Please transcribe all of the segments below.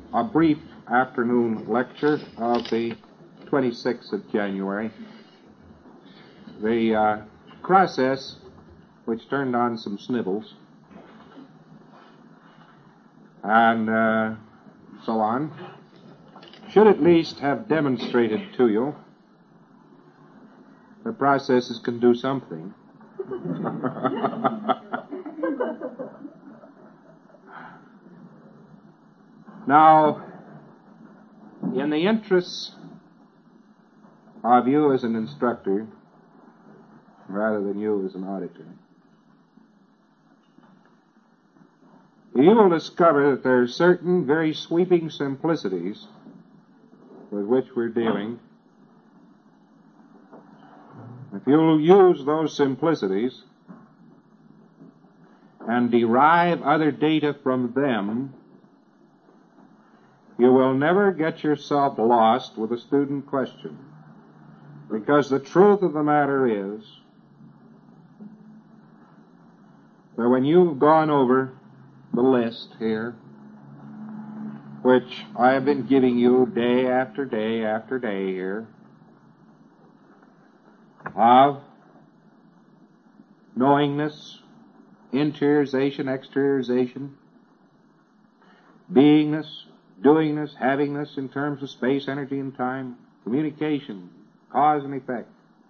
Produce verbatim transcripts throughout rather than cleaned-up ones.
a brief afternoon lecture of the twenty-sixth of January. The uh, process which turned on some snivels and uh, so on should at least have demonstrated to you that processes can do something. Now, in the interests of you as an instructor, rather than you as an auditor, you will discover that there are certain very sweeping simplicities with which we're dealing. If you'll use those simplicities and derive other data from them, you will never get yourself lost with a student question. Because the truth of the matter is that when you've gone over the list here, which I have been giving you day after day after day here, of knowingness, interiorization, exteriorization, beingness, doingness, havingness in terms of space, energy, and time, communication, cause and effect,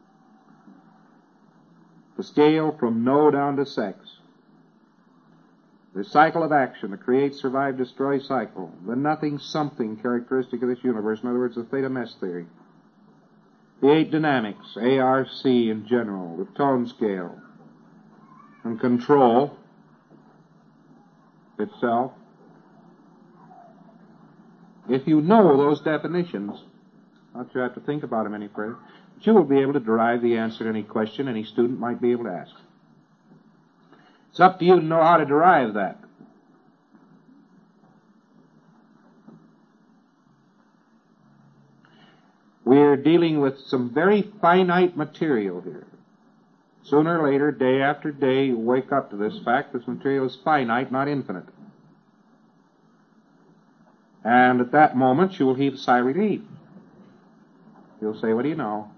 the scale from no down to sex, the cycle of action, the create, survive, destroy cycle, the nothing something characteristic of this universe, in other words, the theta mess theory, the eight dynamics, A R C in general, the tone scale, and control itself. If you know those definitions, not you have to think about them any further, but you will be able to derive the answer to any question any student might be able to ask. It's up to you to know how to derive that. We're dealing with some very finite material here. Sooner or later, day after day, you wake up to this fact this material is finite, not infinite. And at that moment, you will heave a sigh of relief. You'll say, what do you know?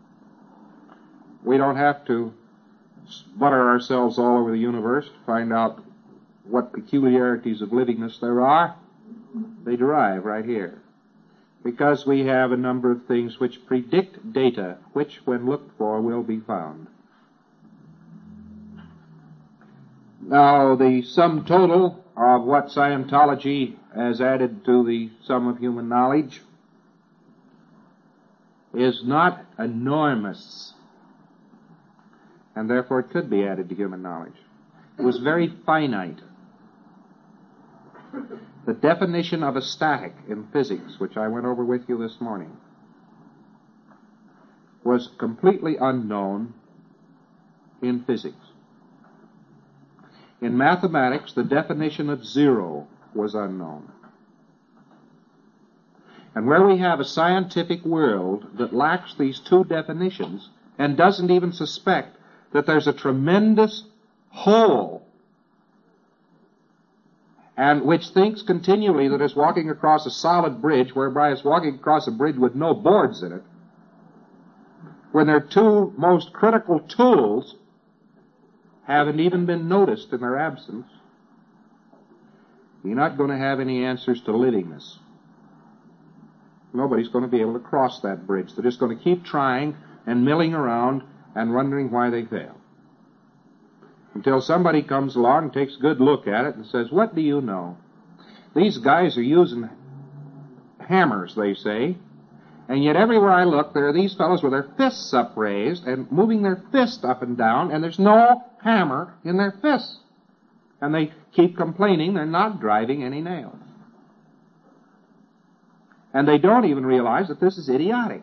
We don't have to butter ourselves all over the universe to find out what peculiarities of livingness there are. They derive right here. Because we have a number of things which predict data, which, when looked for, will be found. Now, the sum total of what Scientology has added to the sum of human knowledge is not enormous, and therefore it could be added to human knowledge. It was very finite. The definition of a static in physics, which I went over with you this morning, was completely unknown in physics. In mathematics, the definition of zero was unknown. And where we have a scientific world that lacks these two definitions and doesn't even suspect that there's a tremendous hole, and which thinks continually that it's walking across a solid bridge, whereby it's walking across a bridge with no boards in it, when their two most critical tools haven't even been noticed in their absence, you're not going to have any answers to livingness. Nobody's going to be able to cross that bridge. They're just going to keep trying and milling around and wondering why they fail. Until somebody comes along and takes a good look at it and says, what do you know? These guys are using hammers, they say, and yet everywhere I look, there are these fellows with their fists upraised and moving their fist up and down, and there's no hammer in their fists. And they keep complaining they're not driving any nails. And they don't even realize that this is idiotic.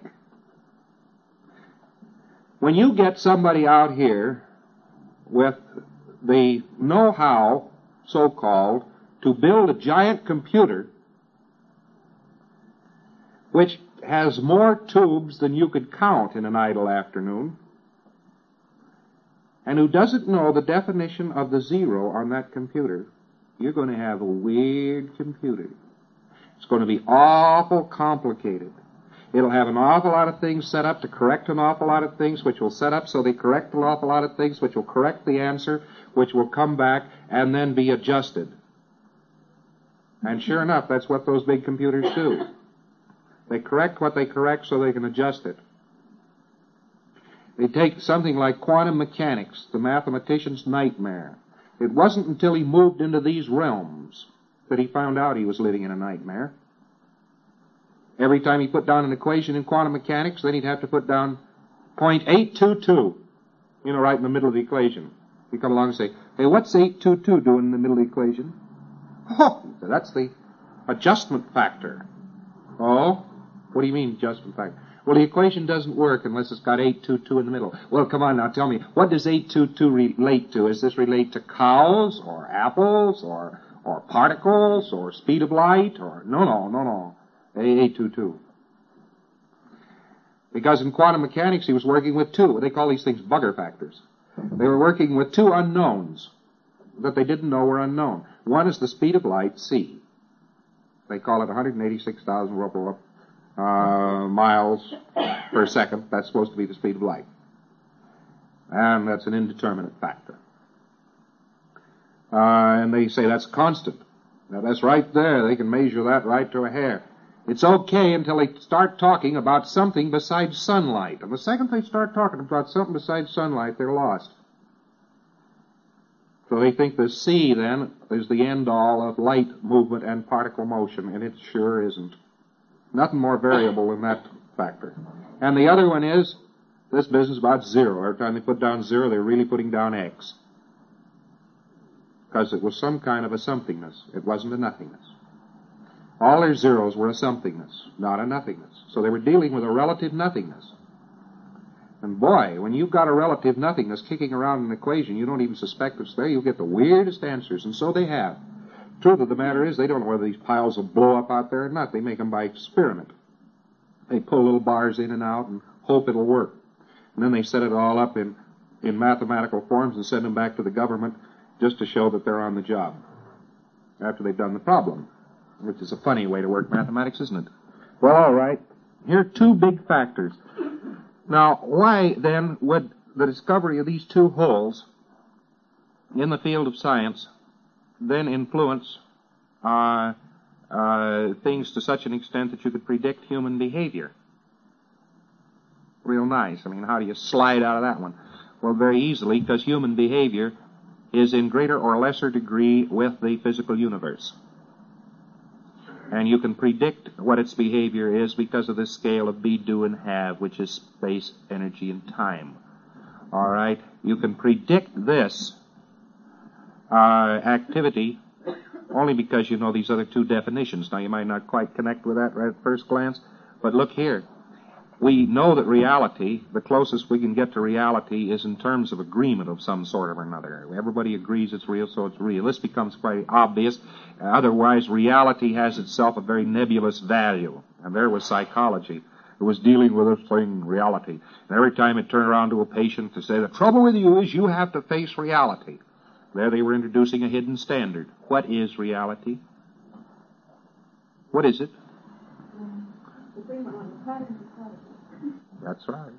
When you get somebody out here with the know-how, so-called, to build a giant computer which has more tubes than you could count in an idle afternoon, and who doesn't know the definition of the zero on that computer, you're going to have a weird computer. It's going to be awful complicated. It'll have an awful lot of things set up to correct an awful lot of things, which will set up so they correct an awful lot of things, which will correct the answer, which will come back and then be adjusted. And sure enough, that's what those big computers do. They correct what they correct so they can adjust it. They take something like quantum mechanics, the mathematician's nightmare. It wasn't until he moved into these realms that he found out he was living in a nightmare. Every time he put down an equation in quantum mechanics, then he'd have to put down point eight two two, you know, right in the middle of the equation. He'd come along and say, hey, what's eight two two doing in the middle of the equation? Oh, that's the adjustment factor. Oh? What do you mean, adjustment factor? Well, the equation doesn't work unless it's got eight two two in the middle. Well, come on now, tell me, what does eight two two relate to? Does this relate to cows, or apples, or or particles, or speed of light, or... No, no, no, no. eight two two. Because in quantum mechanics he was working with two. They call these things bugger factors. They were working with two unknowns that they didn't know were unknown. One is the speed of light, c. They call it one hundred eighty-six thousand uh, miles per second. That's supposed to be the speed of light. And that's an indeterminate factor. Uh, and they say that's constant. Now that's right there. They can measure that right to a hair. It's okay until they start talking about something besides sunlight. And the second they start talking about something besides sunlight, they're lost. So they think the C, then, is the end-all of light movement and particle motion, and it sure isn't. Nothing more variable than that factor. And the other one is this business about zero. Every time they put down zero, they're really putting down X. Because it was some kind of a somethingness. It wasn't a nothingness. All their zeros were a somethingness, not a nothingness. So they were dealing with a relative nothingness. And boy, when you've got a relative nothingness kicking around an equation, you don't even suspect it's there, you'll get the weirdest answers, and so they have. Truth of the matter is, they don't know whether these piles will blow up out there or not. They make them by experiment. They pull little bars in and out and hope it'll work. And then they set it all up in, in mathematical forms and send them back to the government just to show that they're on the job after they've done the problem. Which is a funny way to work mathematics, isn't it? Well, all right. Here are two big factors. Now, why, then, would the discovery of these two holes in the field of science then influence uh, uh, things to such an extent that you could predict human behavior? Real nice. I mean, how do you slide out of that one? Well, very easily, because human behavior is in greater or lesser degree with the physical universe. And you can predict what its behavior is because of the scale of be, do, and have, which is space, energy, and time. All right? You can predict this uh, activity only because you know these other two definitions. Now, you might not quite connect with that right at first glance, but look here. We know that reality, the closest we can get to reality, is in terms of agreement of some sort or another. Everybody agrees it's real, so it's real. This becomes quite obvious. Otherwise, reality has itself a very nebulous value. And there was psychology. It was dealing with this thing, reality. And every time it turned around to a patient to say, the trouble with you is you have to face reality. There they were introducing a hidden standard. What is reality? What is it? That's right.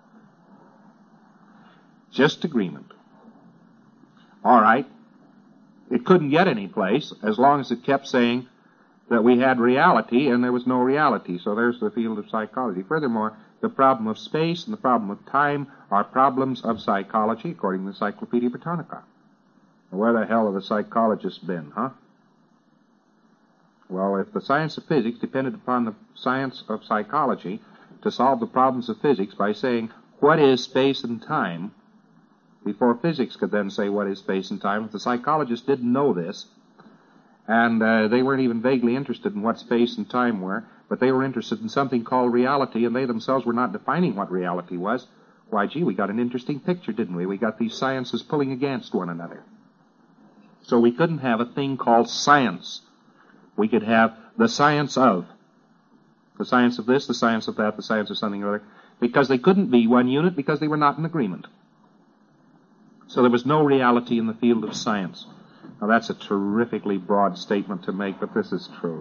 Just agreement. All right. It couldn't get any place as long as it kept saying that we had reality and there was no reality. So there's the field of psychology. Furthermore, the problem of space and the problem of time are problems of psychology, according to the Encyclopedia Britannica. Where the hell have the psychologists been, huh? Well, if the science of physics depended upon the science of psychology to solve the problems of physics by saying, what is space and time, before physics could then say what is space and time, if the psychologists didn't know this, and uh, they weren't even vaguely interested in what space and time were, but they were interested in something called reality, and they themselves were not defining what reality was, why, gee, we got an interesting picture, didn't we? We got these sciences pulling against one another. So we couldn't have a thing called science. We could have the science of. The science of this, the science of that, the science of something or other. Because they couldn't be one unit because they were not in agreement. So there was no reality in the field of science. Now that's a terrifically broad statement to make, but this is true.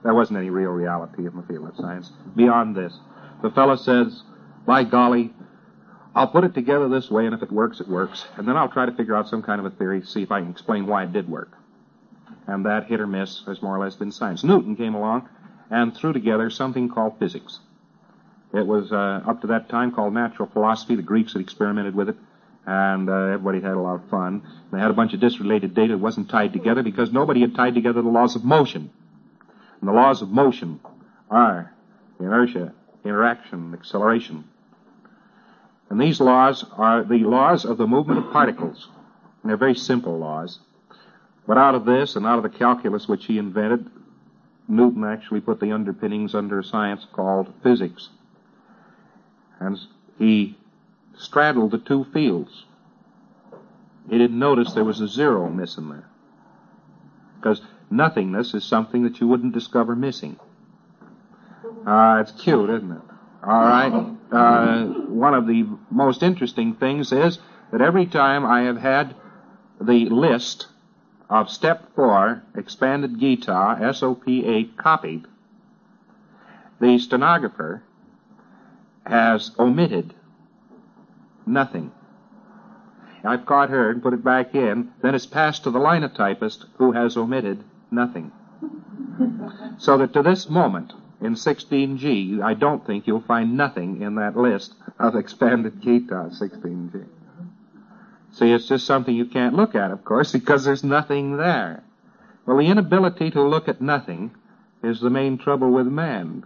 There wasn't any real reality in the field of science beyond this. The fellow says, by golly, I'll put it together this way, and if it works, it works. And then I'll try to figure out some kind of a theory to see if I can explain why it did work. And that hit or miss has more or less been science. Newton came along and threw together something called physics. It was, uh, up to that time, called natural philosophy. The Greeks had experimented with it, and uh, everybody had a lot of fun. They had a bunch of disrelated data that wasn't tied together because nobody had tied together the laws of motion. And the laws of motion are inertia, interaction, acceleration. And these laws are the laws of the movement of particles. And they're very simple laws. But out of this and out of the calculus which he invented, Newton actually put the underpinnings under a science called physics. And he straddled the two fields. He didn't notice there was a zero missing there. Because nothingness is something that you wouldn't discover missing. Uh, it's cute, isn't it? All right. Uh, one of the most interesting things is that every time I have had the list of Step four, Expanded Gita, S O P eight, copied, the stenographer has omitted nothing. I've caught her and put it back in, then it's passed to the linotypist who has omitted nothing. So that to this moment, in sixteen G, I don't think you'll find nothing in that list of Expanded Gita, sixteen G. See, it's just something you can't look at, of course, because there's nothing there. Well, the inability to look at nothing is the main trouble with man.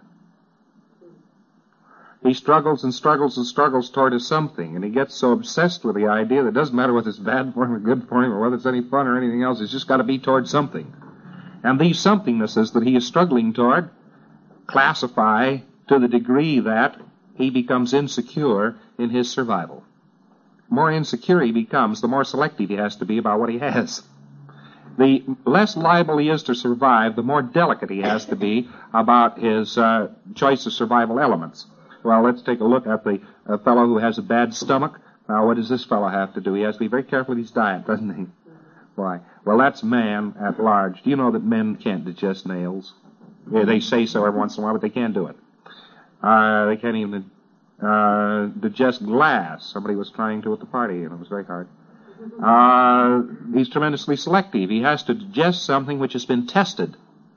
He struggles and struggles and struggles toward a something, and he gets so obsessed with the idea that it doesn't matter whether it's bad for him or good for him or whether it's any fun or anything else, it's just got to be toward something. And these somethingnesses that he is struggling toward classify to the degree that he becomes insecure in his survival. The more insecure he becomes, the more selective he has to be about what he has. The less liable he is to survive, the more delicate he has to be about his uh, choice of survival elements. Well, let's take a look at the uh, fellow who has a bad stomach. Now, what does this fellow have to do? He has to be very careful with his diet, doesn't he? Why? Well, that's man at large. Do you know that men can't digest nails? Yeah, they say so every once in a while, but they can't do it. Uh, they can't even uh, digest glass. Somebody was trying to at the party, and it was very hard. Uh, he's tremendously selective. He has to digest something which has been tested.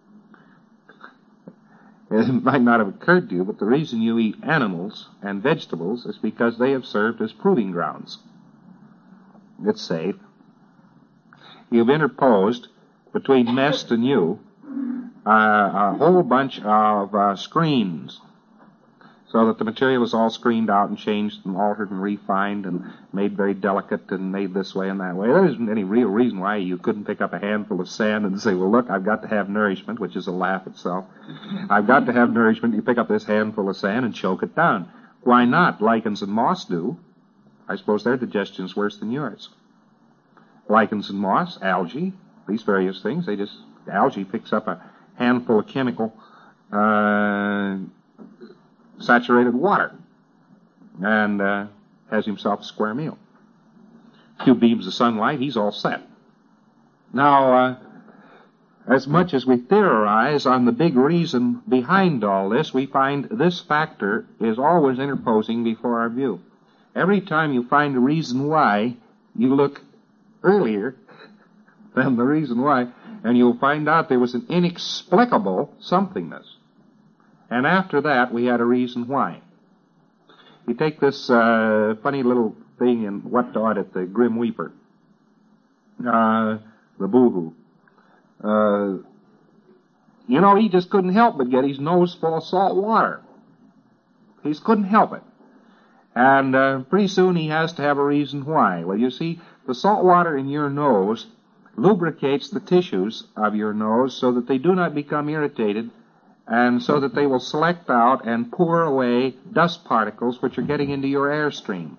It might not have occurred to you, but the reason you eat animals and vegetables is because they have served as proving grounds. It's safe. You've interposed between Nest and you uh, a whole bunch of uh, screens, so that the material is all screened out and changed and altered and refined and made very delicate and made this way and that way. There isn't any real reason why you couldn't pick up a handful of sand and say, well, look, I've got to have nourishment, which is a laugh itself. I've got to have nourishment. You pick up this handful of sand and choke it down. Why not? Lichens and moss do. I suppose their digestion is worse than yours. Lichens and moss, algae, these various things, they just, algae picks up a handful of chemical, uh, saturated water and uh, has himself a square meal. A few beams of sunlight, he's all set. Now, uh, as much as we theorize on the big reason behind all this, we find this factor is always interposing before our view. Every time you find a reason why, you look earlier than the reason why, and you'll find out there was an inexplicable somethingness. And after that, we had a reason why. You take this uh, funny little thing in What to Audit, the Grim Weeper, uh, the Boohoo. Uh, you know, he just couldn't help but get his nose full of salt water. He just couldn't help it. And uh, pretty soon he has to have a reason why. Well, you see, the salt water in your nose lubricates the tissues of your nose so that they do not become irritated, and so that they will select out and pour away dust particles which are getting into your airstream.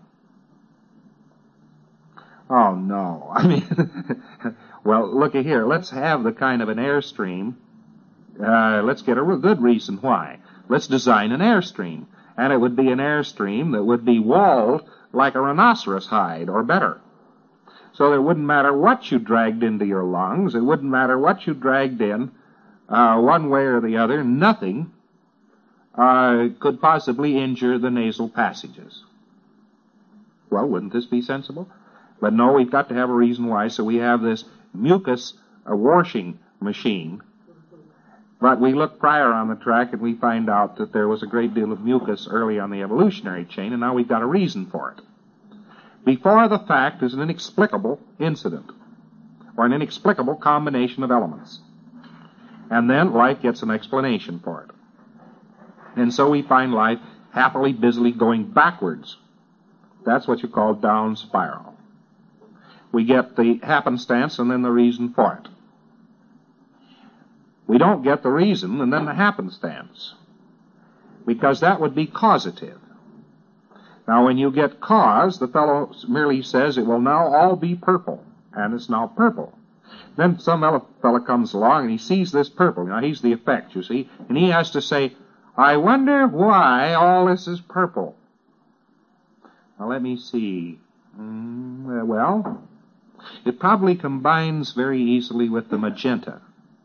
Oh, no. I mean, well, looky here. Let's have the kind of an airstream. Uh, let's get a good reason why. Let's design an airstream. And it would be an airstream that would be walled like a rhinoceros hide, or better. So that it wouldn't matter what you dragged into your lungs. It wouldn't matter what you dragged in uh, one way or the other, nothing uh, could possibly injure the nasal passages. Well, wouldn't this be sensible? But no, we've got to have a reason why, so we have this mucus uh, washing machine. But we look prior on the track and we find out that there was a great deal of mucus early on the evolutionary chain, and now we've got a reason for it. Before the fact is an inexplicable incident, or an inexplicable combination of elements. And then life gets an explanation for it. And so we find life happily, busily going backwards. That's what you call down spiral. We get the happenstance and then the reason for it. We don't get the reason and then the happenstance, because that would be causative. Now, when you get cause, the fellow merely says it will now all be purple, and it's now purple. Then some other fellow comes along and he sees this purple. Now, he's the effect, you see, and he has to say, I wonder why all this is purple. Now, let me see. Mm, well, it probably combines very easily with the magenta,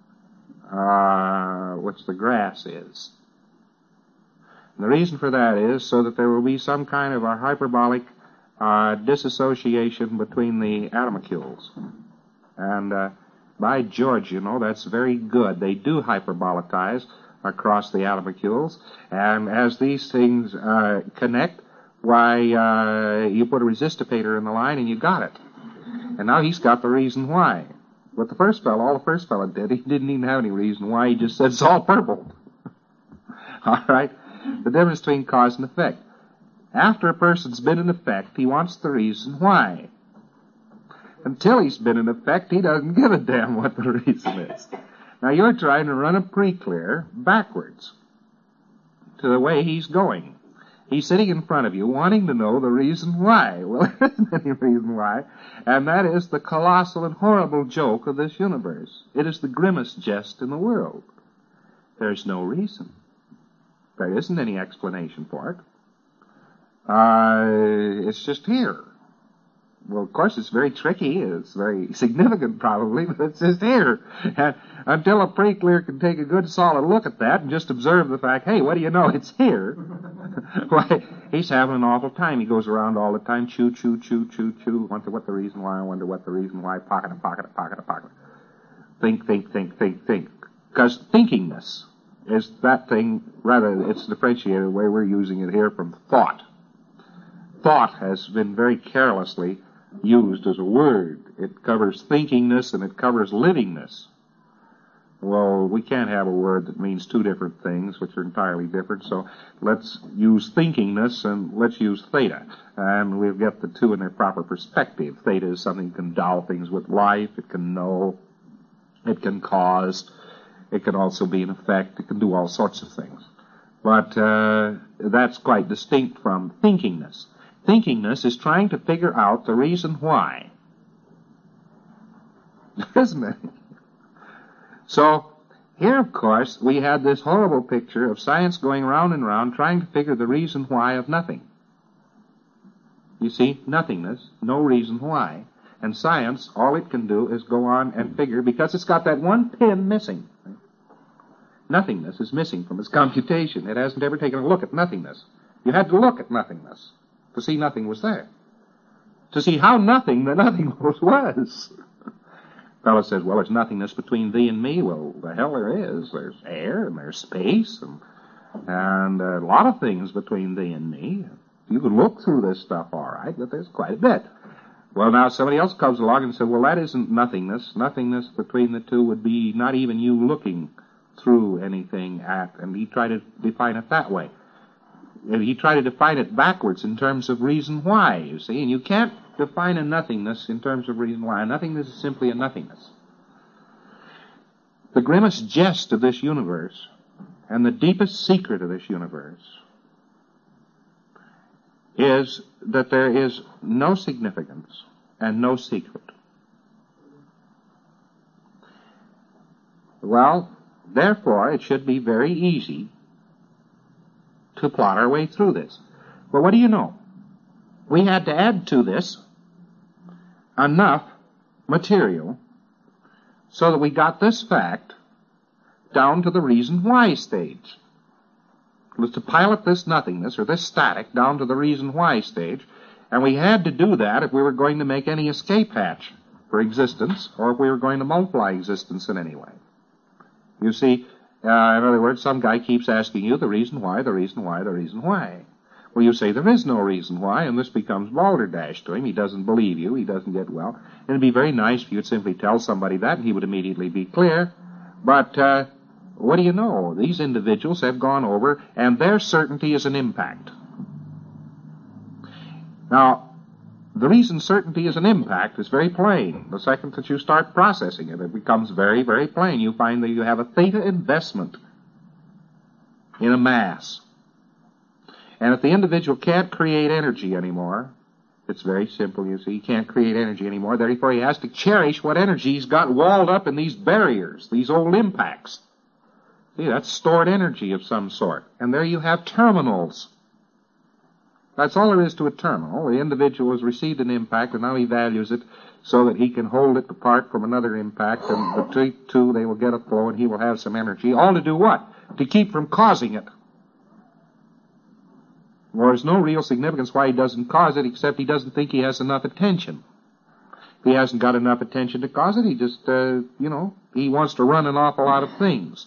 uh, which the grass is. And the reason for that is so that there will be some kind of a hyperbolic uh, disassociation between the animalcules. And uh, by George, you know, that's very good. They do hyperbolitize across the animalcules, and as these things uh, connect, why, uh, you put a resistipator in the line and you got it. And now he's got the reason why. But the first fellow, all the first fellow did, he didn't even have any reason why. He just said it's all purple. All right? The difference between cause and effect. After a person's been in effect, he wants the reason why. Until he's been in effect, he doesn't give a damn what the reason is. Now, you're trying to run a pre-clear backwards to the way he's going. He's sitting in front of you wanting to know the reason why. Well, there isn't any reason why. And that is the colossal and horrible joke of this universe. It is the grimmest jest in the world. There's no reason. There isn't any explanation for it. Uh, it's just here. Well, of course, it's very tricky. It's very significant, probably, but it's just here. And until a pre-clear can take a good, solid look at that and just observe the fact, hey, what do you know, it's here. Why, he's having an awful time. He goes around all the time, chew, chew, chew, chew, chew. Wonder what the reason why, I wonder what the reason why, pocket, a pocket, a pocket, a pocket. Think, think, think, think, think. Because thinkingness is that thing, rather, it's differentiated the way we're using it here from thought. Thought has been very carelessly used as a word. It covers thinkingness and it covers livingness. Well, we can't have a word that means two different things, which are entirely different, so let's use thinkingness and let's use theta. And we'll get the two in their proper perspective. Theta is something that can dow things with life, it can know, it can cause, it can also be an effect, it can do all sorts of things. But uh, that's quite distinct from thinkingness. Thinkingness is trying to figure out the reason why. Isn't it? So, here, of course, we had this horrible picture of science going round and round trying to figure the reason why of nothing. You see, nothingness, no reason why. And science, all it can do is go on and figure, because it's got that one pin missing. Nothingness is missing from its computation. It hasn't ever taken a look at nothingness. You had to look at nothingness to see nothing was there. To see how nothing the nothing was. Fellow says, well, there's nothingness between thee and me. Well, the hell there is. There's air and there's space and, and a lot of things between thee and me. You can look through this stuff all right, but there's quite a bit. Well, now somebody else comes along and says, well, that isn't nothingness. Nothingness between the two would be not even you looking through anything at, and he tried to define it that way. And he tried to define it backwards in terms of reason why, you see, and you can't define a nothingness in terms of reason why. A nothingness is simply a nothingness. The grimmest jest of this universe and the deepest secret of this universe is that there is no significance and no secret. Well, therefore, it should be very easy to plot our way through this. Well, what do you know? We had to add to this enough material so that we got this fact down to the reason why stage. It was to pilot this nothingness, or this static, down to the reason why stage, and we had to do that if we were going to make any escape hatch for existence, or if we were going to multiply existence in any way. You see, uh, in other words, some guy keeps asking you the reason why, the reason why, the reason why. Well, you say there is no reason why, and this becomes balderdash to him. He doesn't believe you. He doesn't get well. And it'd be very nice if you'd simply tell somebody that, and he would immediately be clear. But uh, what do you know? These individuals have gone over, and their certainty is an impact. Now, the reason certainty is an impact is very plain. The second that you start processing it, it becomes very, very plain. You find that you have a theta investment in a mass. And if the individual can't create energy anymore, it's very simple, you see. He can't create energy anymore. Therefore, he has to cherish what energy he's got walled up in these barriers, these old impacts. See, that's stored energy of some sort. And there you have terminals. That's all there is to a terminal. The individual has received an impact, and now he values it so that he can hold it apart from another impact, and between two they will get a flow, and he will have some energy. All to do what? To keep from causing it. Well, there's no real significance why he doesn't cause it, except he doesn't think he has enough attention. If he hasn't got enough attention to cause it, he just, uh, you know, he wants to run an awful lot of things.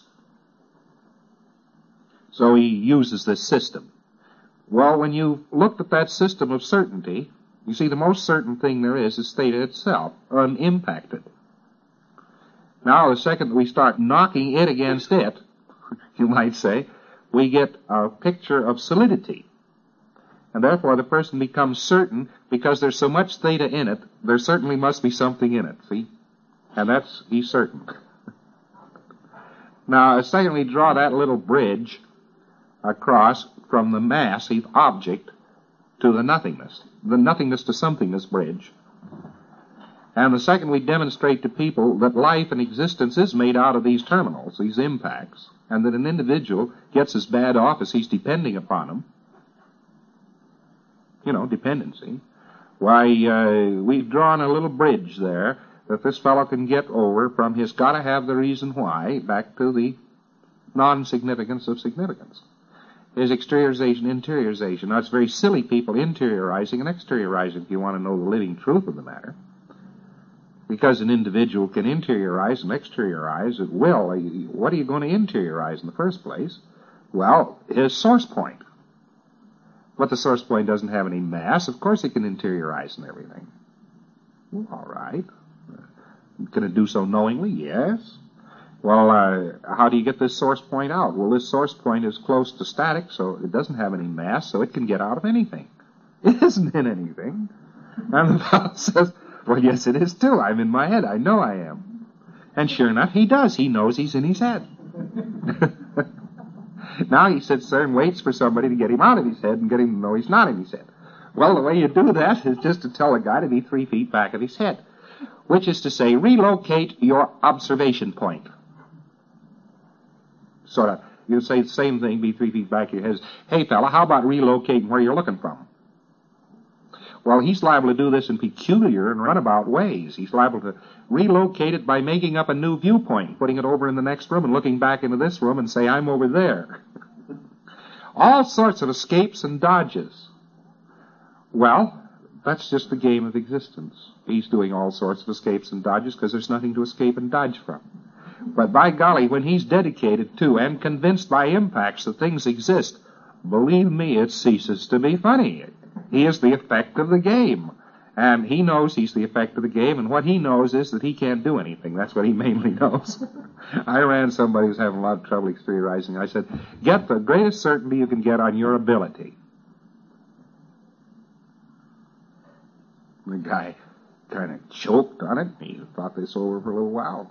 So he uses this system. Well, when you looked at that system of certainty, you see the most certain thing there is is theta itself, unimpacted. Now, the second we start knocking it against it, you might say, we get a picture of solidity. And therefore the person becomes certain, because there's so much theta in it, there certainly must be something in it, see? And that's, he's certain. Now, secondly, draw that little bridge across from the massive object to the nothingness, the nothingness to somethingness bridge. And the second, we demonstrate to people that life and existence is made out of these terminals, these impacts, and that an individual gets as bad off as he's depending upon them. You know, dependency. Why, uh, we've drawn a little bridge there that this fellow can get over from his gotta have the reason why back to the non-significance of significance. His exteriorization, interiorization. Now, it's very silly people interiorizing and exteriorizing if you want to know the living truth of the matter. Because an individual can interiorize and exteriorize at will. What are you going to interiorize in the first place? Well, his source point. But the source point doesn't have any mass. Of course it can interiorize and everything. Well, all right. Can it do so knowingly? Yes. Well, uh, how do you get this source point out? Well, this source point is close to static, so it doesn't have any mass, so it can get out of anything. It isn't in anything. And the fellow says, well, yes, it is too. I'm in my head. I know I am. And sure enough, he does. He knows he's in his head. Now he sits there and waits for somebody to get him out of his head and get him to know he's not in his head. Well, the way you do that is just to tell a guy to be three feet back of his head, which is to say, relocate your observation point. Sort of, you say the same thing, be three feet back of your head. Hey, fella, how about relocating where you're looking from? Well, he's liable to do this in peculiar and runabout ways. He's liable to relocate it by making up a new viewpoint, putting it over in the next room and looking back into this room and say, I'm over there. All sorts of escapes and dodges. Well, that's just the game of existence. He's doing all sorts of escapes and dodges because there's nothing to escape and dodge from. But by golly, when he's dedicated to and convinced by impacts that things exist, believe me, it ceases to be funny. He is the effect of the game. And he knows he's the effect of the game, and what he knows is that he can't do anything. That's what he mainly knows. I ran somebody who's having a lot of trouble exteriorizing. I said, get the greatest certainty you can get on your ability. The guy kind of choked on it. He thought this over for a little while.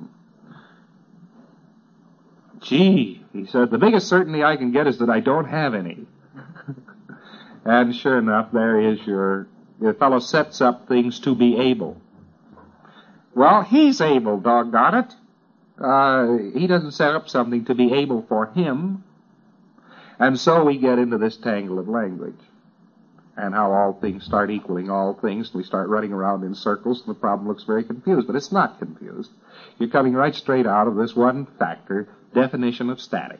Gee, he said, the biggest certainty I can get is that I don't have any. And sure enough, there is your... The fellow sets up things to be able. Well, he's able, doggone it. Uh, he doesn't set up something to be able for him. And so we get into this tangle of language. and how all things start equaling all things, and we start running around in circles, and the problem looks very confused. But it's not confused. You're coming right straight out of this one factor, definition of static,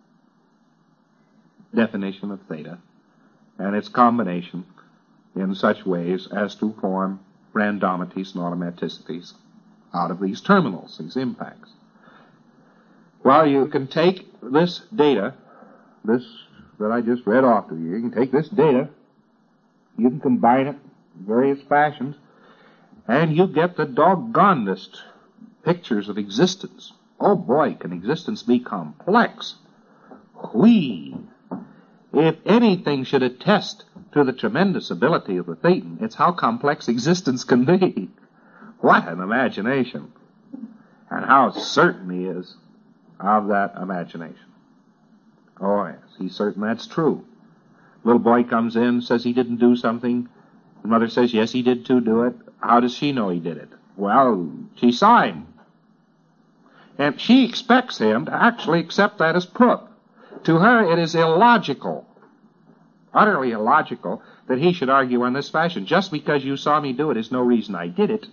definition of theta, and its combination in such ways as to form randomities and automaticities out of these terminals, these impacts. Well, you can take this data, this that I just read off to you, you can take this data, you can combine it in various fashions, and you get the doggonedest pictures of existence. Oh boy, can existence be complex. Whee! If anything should attest to the tremendous ability of the Thetan, it's how complex existence can be. What an imagination. And how certain he is of that imagination. Oh, yes, he's certain that's true. Little boy comes in, says he didn't do something. The mother says, yes, he did too do it. How does she know he did it? Well, she saw him. And she expects him to actually accept that as proof. To her, it is illogical, utterly illogical, that he should argue in this fashion. Just because you saw me do it is no reason I did it.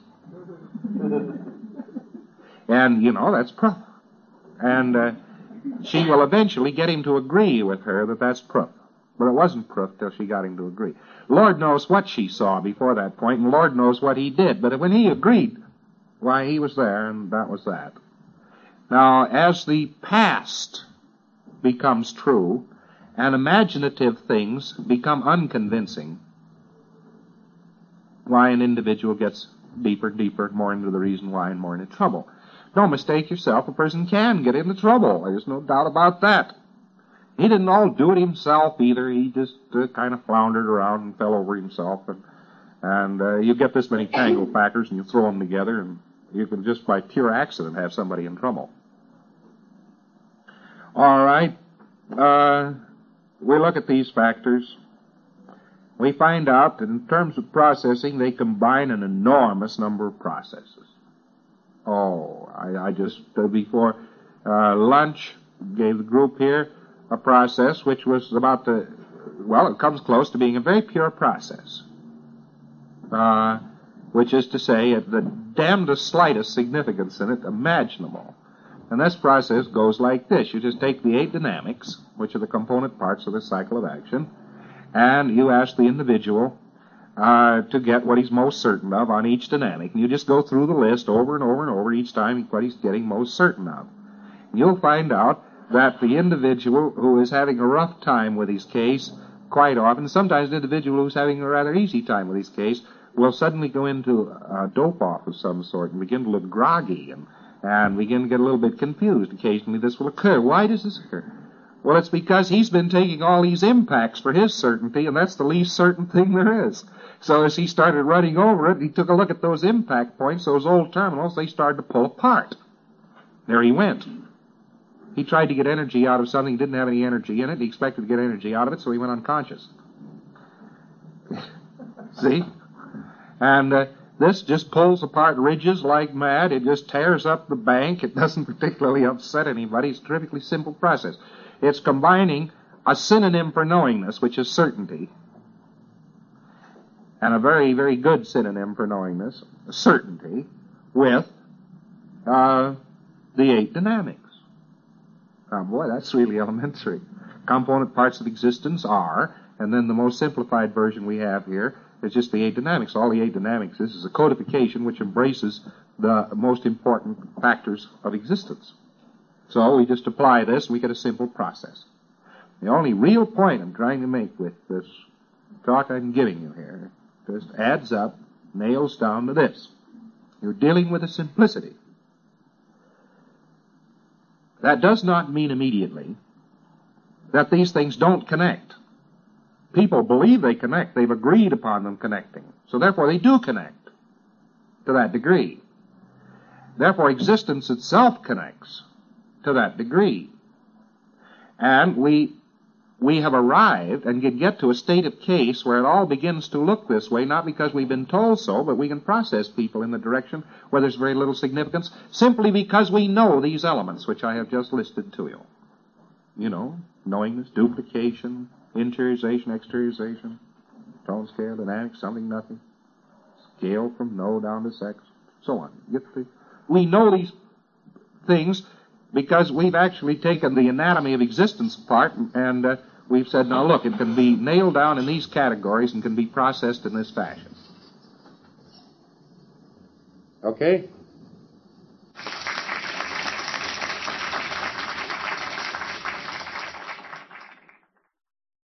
And, you know, that's proof. And uh, she will eventually get him to agree with her that that's proof. But it wasn't proof till she got him to agree. Lord knows what she saw before that point, and Lord knows what he did. But when he agreed, why, he was there, and that was that. Now, as the past becomes true, and imaginative things become unconvincing, why an individual gets deeper, deeper, more into the reason why, and more into trouble. Don't mistake yourself, a person can get into trouble. There's no doubt about that. He didn't all do it himself either. He just uh, kind of floundered around and fell over himself. And, and uh, you get this many tangle factors and you throw them together, and you can just by pure accident have somebody in trouble. All right. Uh, we look at these factors. We find out that in terms of processing, they combine an enormous number of processes. Oh, I, I just, uh, before uh, lunch, gave the group here a process which was about the, well, it comes close to being a very pure process. Uh, which is to say, the damnedest slightest significance in it imaginable. And this process goes like this. You just take the eight dynamics, which are the component parts of the cycle of action, and you ask the individual uh, to get what he's most certain of on each dynamic. And you just go through the list over and over and over each time what he's getting most certain of. And you'll find out that the individual who is having a rough time with his case, quite often, sometimes the individual who's having a rather easy time with his case, will suddenly go into a dope-off of some sort and begin to look groggy and, and begin to get a little bit confused. Occasionally this will occur. Why does this occur? Well, it's because he's been taking all these impacts for his certainty, and that's the least certain thing there is. So as he started running over it, he took a look at those impact points, those old terminals, they started to pull apart. There he went. He tried to get energy out of something, didn't have any energy in it. He expected to get energy out of it, so he went unconscious. See? And uh, this just pulls apart ridges like mad. It just tears up the bank. It doesn't particularly upset anybody. It's a terrifically simple process. It's combining a synonym for knowingness, which is certainty, and a very, very good synonym for knowingness, certainty, with uh, the eight dynamics. Oh, boy, that's really elementary. Component parts of existence are, and then the most simplified version we have here is just the eight dynamics. All the eight dynamics is, is a codification which embraces the most important factors of existence. So we just apply this, and we get a simple process. The only real point I'm trying to make with this talk I'm giving you here just adds up, nails down to this. You're dealing with a simplicity. That does not mean immediately that these things don't connect. People believe they connect. They've agreed upon them connecting. So therefore they do connect to that degree. Therefore existence itself connects to that degree. And we we have arrived and can get to a state of case where it all begins to look this way, not because we've been told so, but we can process people in the direction where there's very little significance, simply because we know these elements which I have just listed to you. You know, knowingness, duplication, interiorization, exteriorization. tone scale, dynamic, something, nothing, scale from no down to sex, so on. Get the, we know these things because we've actually taken the anatomy of existence apart and uh, we've said, now look, it can be nailed down in these categories and can be processed in this fashion. Okay?